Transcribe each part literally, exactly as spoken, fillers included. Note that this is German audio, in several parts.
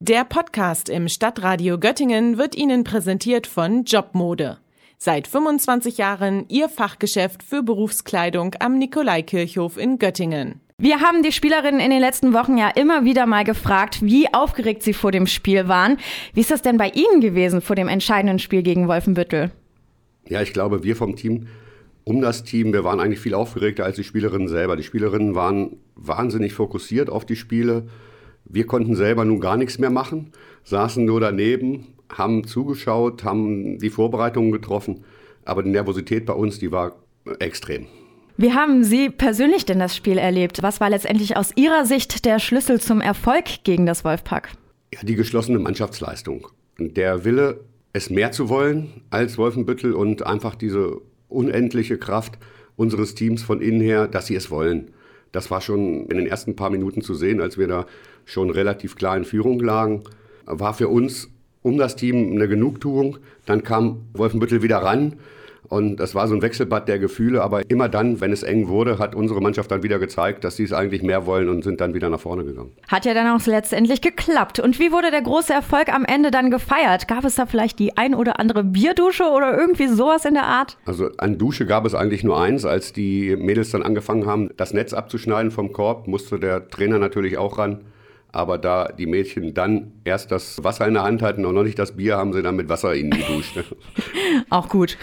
Der Podcast im Stadtradio Göttingen wird Ihnen präsentiert von Jobmode. Seit fünfundzwanzig Jahren Ihr Fachgeschäft für Berufskleidung am Nikolaikirchhof in Göttingen. Wir haben die Spielerinnen in den letzten Wochen ja immer wieder mal gefragt, wie aufgeregt sie vor dem Spiel waren. Wie ist das denn bei Ihnen gewesen vor dem entscheidenden Spiel gegen Wolfenbüttel? Ja, ich glaube, wir vom Team, um das Team, wir waren eigentlich viel aufgeregter als die Spielerinnen selber. Die Spielerinnen waren wahnsinnig fokussiert auf die Spiele. Wir konnten selber nun gar nichts mehr machen, saßen nur daneben, haben zugeschaut, haben die Vorbereitungen getroffen. Aber die Nervosität bei uns, die war extrem. Wie haben Sie persönlich denn das Spiel erlebt? Was war letztendlich aus Ihrer Sicht der Schlüssel zum Erfolg gegen das Wolfpack? Ja, die geschlossene Mannschaftsleistung. Der Wille, es mehr zu wollen als Wolfenbüttel und einfach diese unendliche Kraft unseres Teams von innen her, dass sie es wollen. Das war schon in den ersten paar Minuten zu sehen, als wir da schon relativ klar in Führung lagen. War für uns um das Team eine Genugtuung. Dann kam Wolfenbüttel wieder ran. Und das war so ein Wechselbad der Gefühle, aber immer dann, wenn es eng wurde, hat unsere Mannschaft dann wieder gezeigt, dass sie es eigentlich mehr wollen und sind dann wieder nach vorne gegangen. Hat ja dann auch letztendlich geklappt. Und wie wurde der große Erfolg am Ende dann gefeiert? Gab es da vielleicht die ein oder andere Bierdusche oder irgendwie sowas in der Art? Also an Dusche gab es eigentlich nur eins. Als die Mädels dann angefangen haben, das Netz abzuschneiden vom Korb, musste der Trainer natürlich auch ran. Aber da die Mädchen dann erst das Wasser in der Hand hatten und noch nicht das Bier, haben sie dann mit Wasser ihnen geduscht. Auch gut.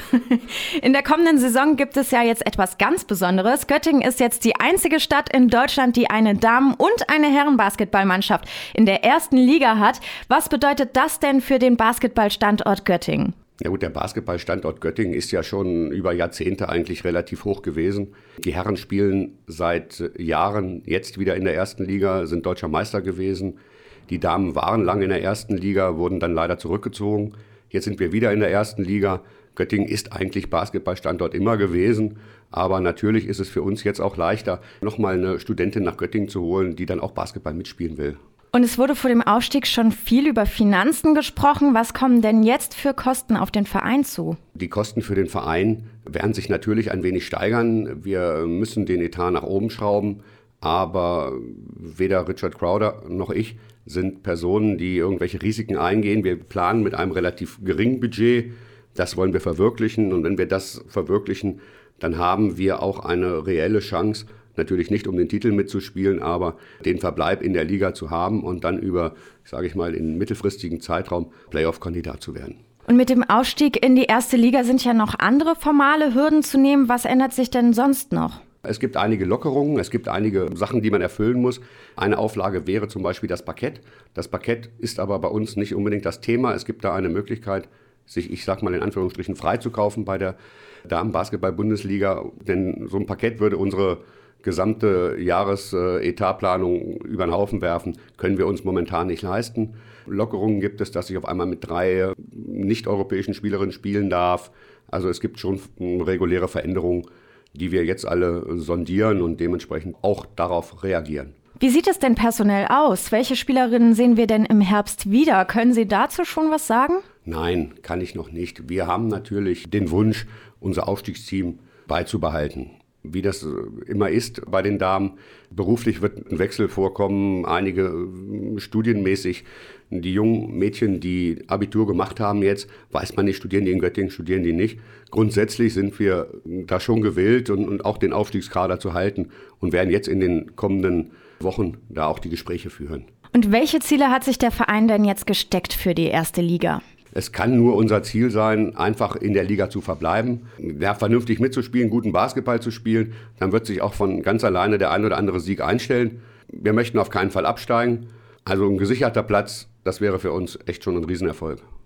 In der kommenden Saison gibt es ja jetzt etwas ganz Besonderes. Göttingen ist jetzt die einzige Stadt in Deutschland, die eine Damen- und eine Herrenbasketballmannschaft in der ersten Liga hat. Was bedeutet das denn für den Basketballstandort Göttingen? Ja gut, der Basketballstandort Göttingen ist ja schon über Jahrzehnte eigentlich relativ hoch gewesen. Die Herren spielen seit Jahren jetzt wieder in der ersten Liga, sind deutscher Meister gewesen. Die Damen waren lange in der ersten Liga, wurden dann leider zurückgezogen. Jetzt sind wir wieder in der ersten Liga. Göttingen ist eigentlich Basketballstandort immer gewesen. Aber natürlich ist es für uns jetzt auch leichter, nochmal eine Studentin nach Göttingen zu holen, die dann auch Basketball mitspielen will. Und es wurde vor dem Aufstieg schon viel über Finanzen gesprochen. Was kommen denn jetzt für Kosten auf den Verein zu? Die Kosten für den Verein werden sich natürlich ein wenig steigern. Wir müssen den Etat nach oben schrauben. Aber weder Richard Crowder noch ich sind Personen, die irgendwelche Risiken eingehen. Wir planen mit einem relativ geringen Budget. Das wollen wir verwirklichen. Und wenn wir das verwirklichen, dann haben wir auch eine reelle Chance, natürlich nicht um den Titel mitzuspielen, aber den Verbleib in der Liga zu haben und dann über, sage ich mal, in mittelfristigen Zeitraum Playoff-Kandidat zu werden. Und mit dem Aufstieg in die erste Liga sind ja noch andere formale Hürden zu nehmen. Was ändert sich denn sonst noch? Es gibt einige Lockerungen, es gibt einige Sachen, die man erfüllen muss. Eine Auflage wäre zum Beispiel das Parkett. Das Parkett ist aber bei uns nicht unbedingt das Thema. Es gibt da eine Möglichkeit, sich, ich sag mal in Anführungsstrichen, freizukaufen bei der Damen-Basketball-Bundesliga. Denn so ein Parkett würde unsere gesamte Jahresetatplanung über den Haufen werfen, können wir uns momentan nicht leisten. Lockerungen gibt es, dass ich auf einmal mit drei nicht-europäischen Spielerinnen spielen darf. Also es gibt schon reguläre Veränderungen, die wir jetzt alle sondieren und dementsprechend auch darauf reagieren. Wie sieht es denn personell aus? Welche Spielerinnen sehen wir denn im Herbst wieder? Können Sie dazu schon was sagen? Nein, kann ich noch nicht. Wir haben natürlich den Wunsch, unser Aufstiegsteam beizubehalten. Wie das immer ist bei den Damen, beruflich wird ein Wechsel vorkommen, einige studienmäßig. Die jungen Mädchen, die Abitur gemacht haben jetzt, weiß man nicht, studieren die in Göttingen, studieren die nicht. Grundsätzlich sind wir da schon gewillt und, und auch den Aufstiegskader zu halten und werden jetzt in den kommenden Wochen da auch die Gespräche führen. Und welche Ziele hat sich der Verein denn jetzt gesteckt für die erste Liga? Es kann nur unser Ziel sein, einfach in der Liga zu verbleiben, ja, vernünftig mitzuspielen, guten Basketball zu spielen. Dann wird sich auch von ganz alleine der ein oder andere Sieg einstellen. Wir möchten auf keinen Fall absteigen. Also ein gesicherter Platz, das wäre für uns echt schon ein Riesenerfolg.